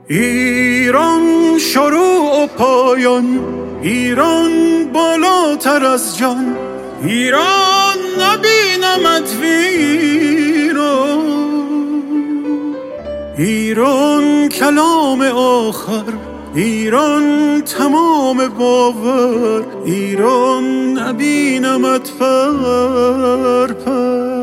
ایران شروع و پایان، ایران بالاتر از جان، ایران نبینمت ویران. ایران کلام آخر، ایران تمام باور، ایران نبینمت پر پر.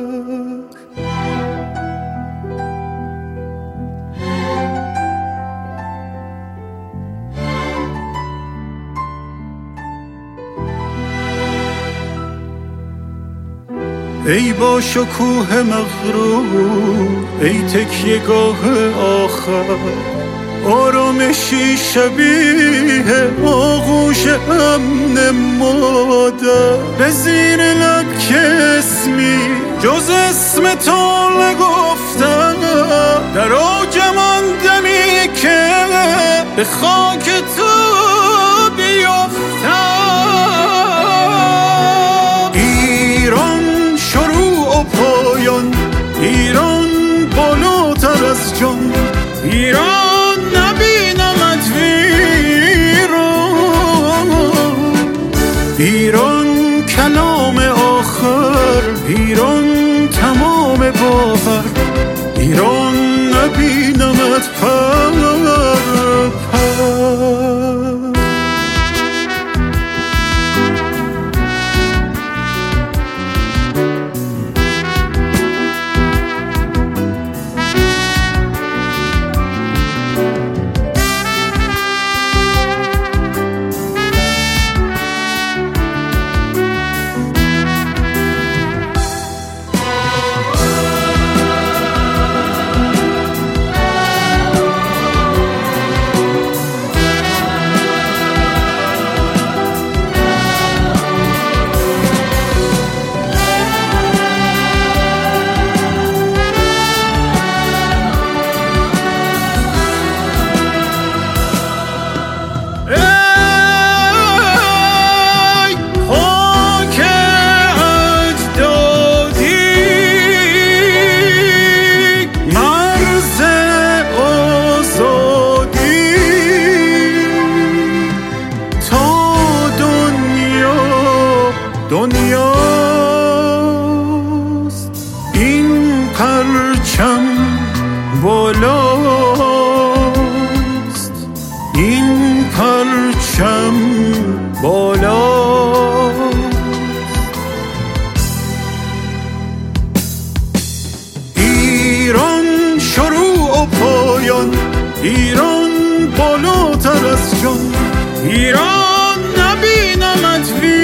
ای با شکوه مغرور، ای تکیه‌گاه آخر، آرامشی شبیه آغوش امن مادر. به زیر لب که اسمی جز اسم تو نگفتم، در اوجم آن دمی که به خاک تو بیفتم. ایران شروع و پایان، ایران بالاتر از جان، ایران نبینمت ویران. ایران کلام آخر، ایران تمام باور، ایران نبینمت پر پر. دنیاست این پرچم بالاست، این پرچم بالاست. ایران شروع و پایان، ایران بالاتر از جان، ایران نبینمت